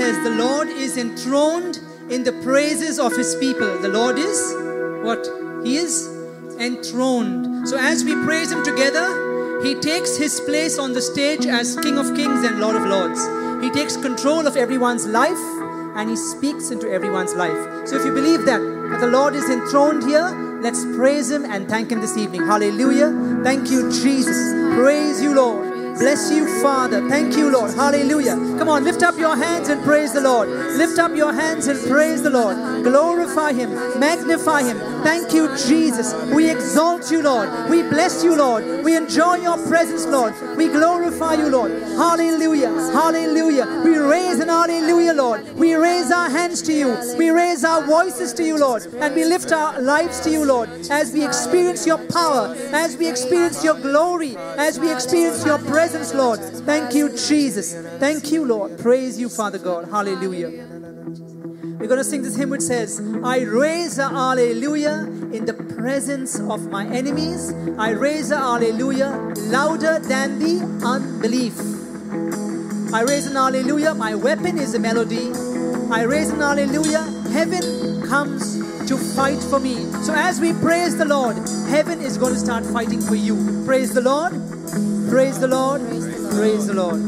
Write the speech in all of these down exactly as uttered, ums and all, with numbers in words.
says, the Lord is enthroned in the praises of His people. The Lord is what? He is enthroned. So as we praise Him together, He takes His place on the stage as King of Kings and Lord of Lords. He takes control of everyone's life and He speaks into everyone's life. So if you believe that, that the Lord is enthroned here, let's praise Him and thank Him this evening. Hallelujah. Thank you, Jesus. Praise you, Lord. Bless you, Father. Thank you, Lord. Hallelujah. Come on, lift up your hands and praise the Lord. Lift up your hands and praise the Lord. Glorify Him. Magnify Him. Thank you, Jesus. We exalt you, Lord. We bless you, Lord. We enjoy your presence, Lord. We glorify you, Lord. Hallelujah. Hallelujah. We raise an hallelujah, Lord. We raise our hands to you. We raise our voices to you, Lord. And we lift our lives to you, Lord. As we experience your power, as we experience your glory, as we experience your presence. Presence, Lord. Thank you, Jesus. Thank you, Lord. Praise you, Father God. Hallelujah. We're going to sing this hymn which says, I raise a hallelujah in the presence of my enemies. I raise a hallelujah louder than the unbelief. I raise an hallelujah. My weapon is a melody. I raise an hallelujah. Heaven comes to fight for me. So as we praise the Lord, heaven is going to start fighting for you. Praise the Lord. Praise the Lord. Praise the Lord.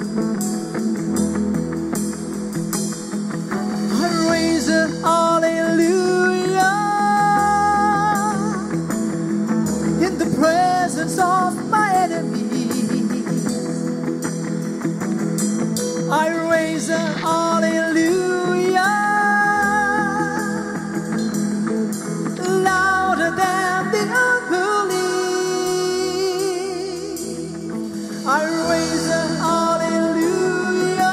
I raise a hallelujah in the presence of my enemies. I raise a hallelujah louder than the unbelief. I raise a hallelujah.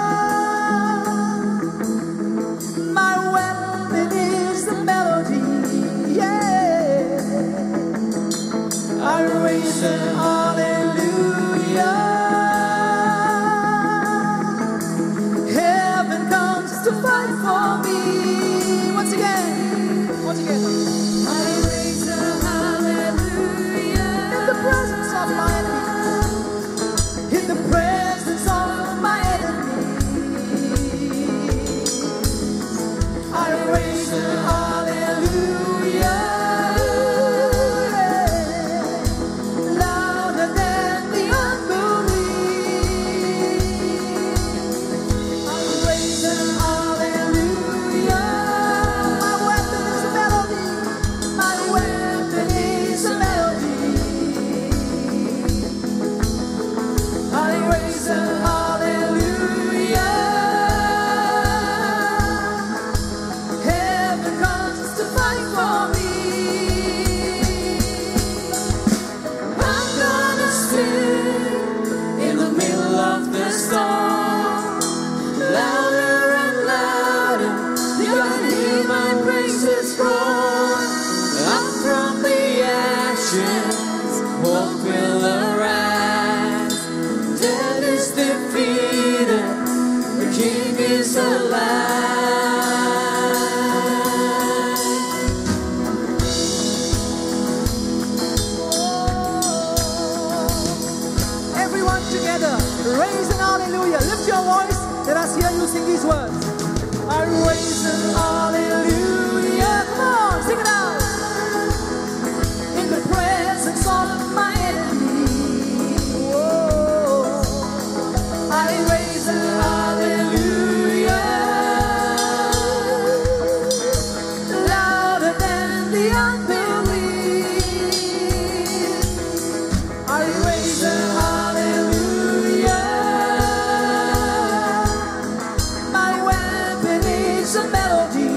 My weapon is the melody. Yeah. I raise a hallelujah. Heaven comes to fight for me. Once again. Once again. I raise a hallelujah in the presence of my enemy. In the presence of my enemy, I raise a hallelujah louder than the unbelief. I raise a hallelujah. My weapon is a melody. My weapon is a melody. I raise a hallelujah. Heaven comes to fight for me. I'm gonna sing in the middle of the storm, louder and louder. You can hear my praises roar. Up from the ashes, hope will arise. Death is defeated, the King is alive. Everyone together, raise an hallelujah. Lift your voice, let us hear you sing these words. I raise an hallelujah. Come on, sing it out. In the presence of my enemy. I raise a hallelujah louder than the unbelief. I raise a hallelujah. My weapon is a melody.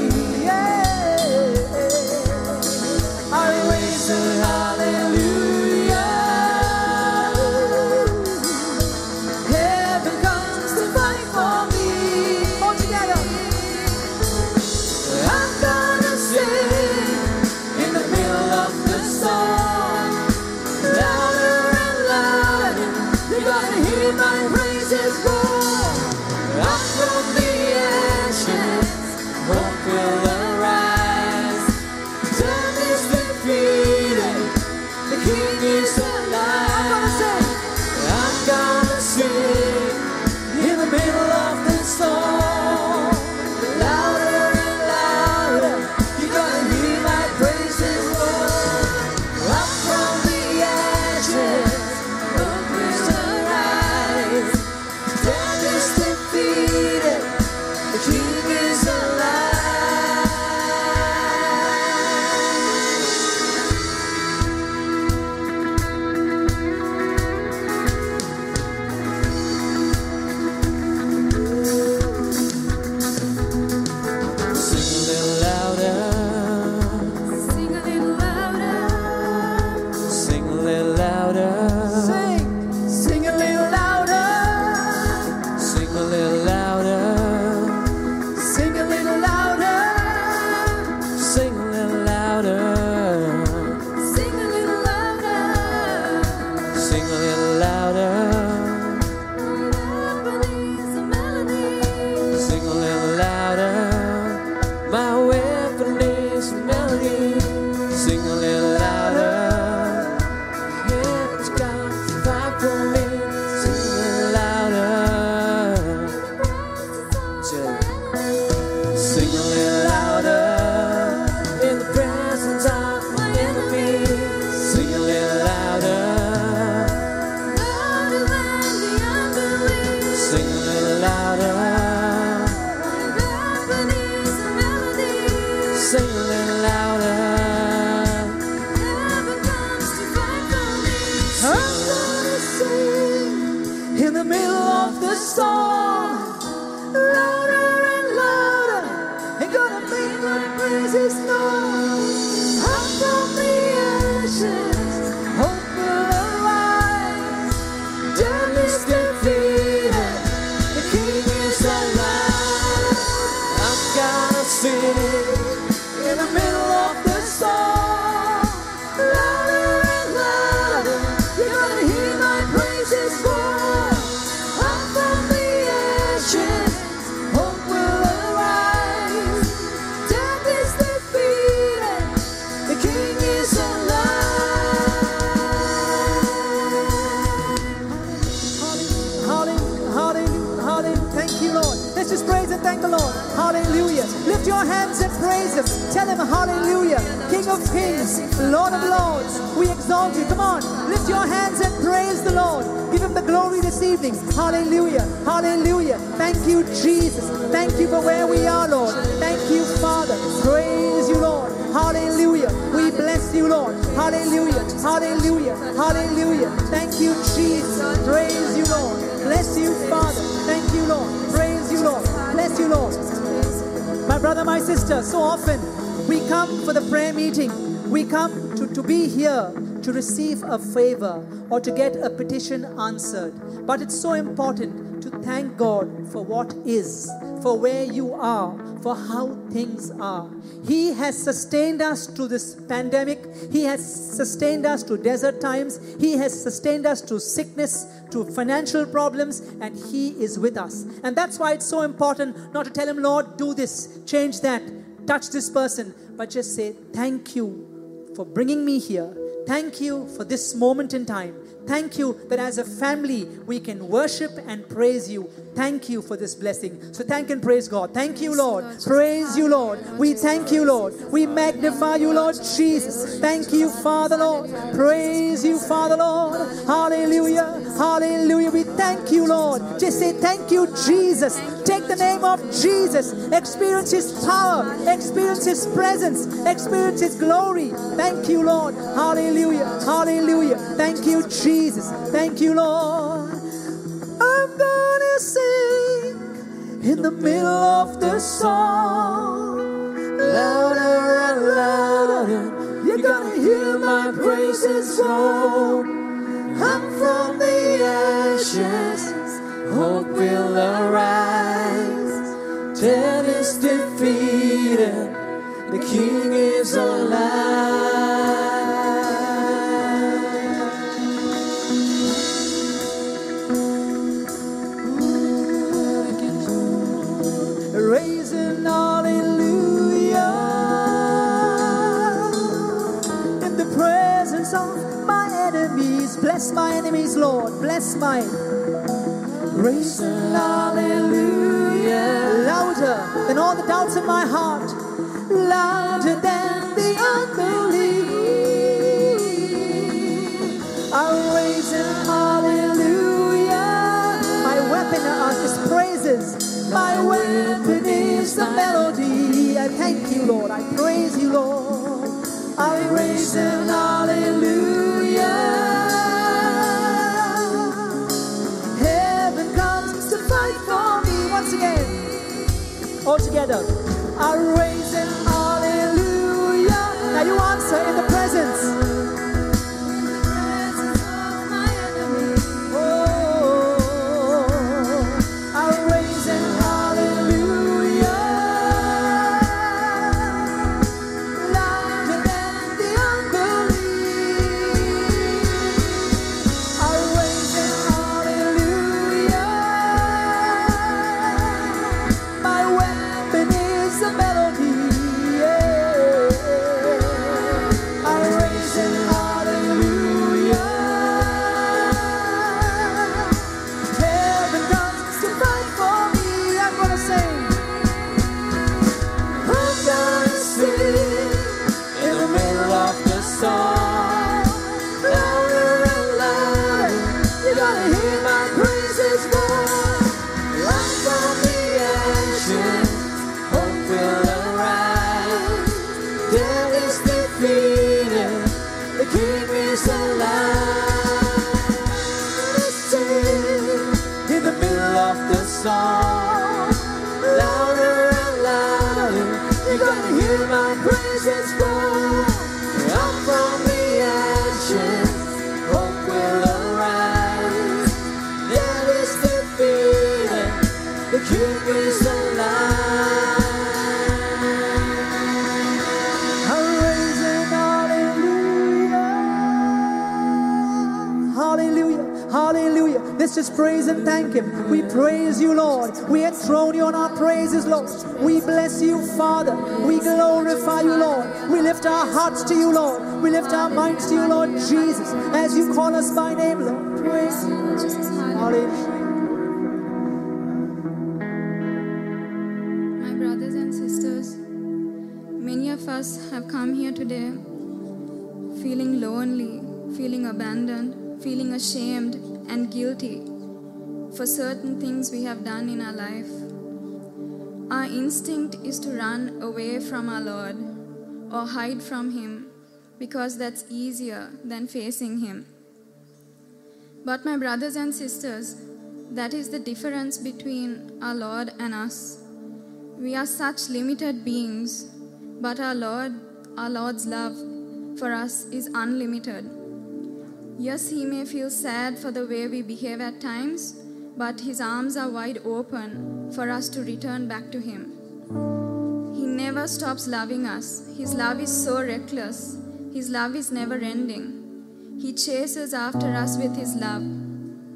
thank the Lord. Hallelujah. Lift your hands and praise Him. Tell Him, hallelujah. King of kings, Lord of lords, we exalt you. Come on, lift your hands and praise the Lord. Give Him the glory this evening. Hallelujah. Hallelujah. Thank you, Jesus. Thank you for where we are, Lord. Thank you, Father. Praise you, Lord. Hallelujah. We bless you, Lord. Hallelujah. Hallelujah. Hallelujah. Thank you, Jesus. Praise you, Lord. Bless you, Father. Thank you, Lord. Praise you, Lord. Bless you, Lord. My brother, my sister, so often we come for the prayer meeting. We come to, to be here to receive a favor or to get a petition answered. But it's so important to thank God for what is, for where you are, for how things are. He has sustained us through this pandemic. He has sustained us through desert times. He has sustained us through sickness, to financial problems, and He is with us. And that's why it's so important not to tell Him, Lord, do this, change that, touch this person, but just say, thank you for bringing me here. Thank you for this moment in time. Thank you that as a family we can worship and praise you. Thank you for this blessing. So thank and praise God. Thank you, Lord. Praise you, Lord. We thank you, Lord. We magnify you, Lord Jesus. Thank you, Father, Lord. Praise you, Father, Lord. Hallelujah. Hallelujah. We thank you, Lord. Just say thank you, Jesus. Take the name of Jesus. Experience His power. Experience His presence. Experience His glory. Thank you, Lord. Hallelujah. Hallelujah. Thank you, Jesus. Thank you, Lord. I'm gonna sing in the middle of the song, louder and louder. You're gonna hear my praises roll. I'm from the ashes, hope will arise. Death is defeated, the King is alive. Raising hallelujah in the presence of my enemies. Bless my enemies, Lord. Bless my raising hallelujah louder than all the doubts in my heart, louder than the unbelief. I'm raising hallelujah. My weapon is praises. My weapon is the melody. I thank you, Lord. I praise you, Lord. I raise an hallelujah. Heaven comes to fight for me once again. All together. I raise an hallelujah. Now you answer in the presence. Just praise and thank Him. We praise you, Lord. We enthrone you on our praises, Lord. We bless you, Father. We glorify you, Lord. We lift our hearts to you, Lord. We lift our minds to you, Lord Jesus, as you call us by name, Lord. Praise you. Hallelujah. of us have come here today feeling lonely, feeling abandoned, feeling ashamed and guilty for certain things we have done in our life. Our instinct is to run away from our Lord or hide from Him because that's easier than facing Him. But my brothers and sisters, that is the difference between our Lord and us. We are such limited beings, but our Lord, our Lord's love for us is unlimited. Yes, He may feel sad for the way we behave at times, but His arms are wide open for us to return back to Him. He never stops loving us. His love is so reckless. His love is never ending. He chases after us with His love.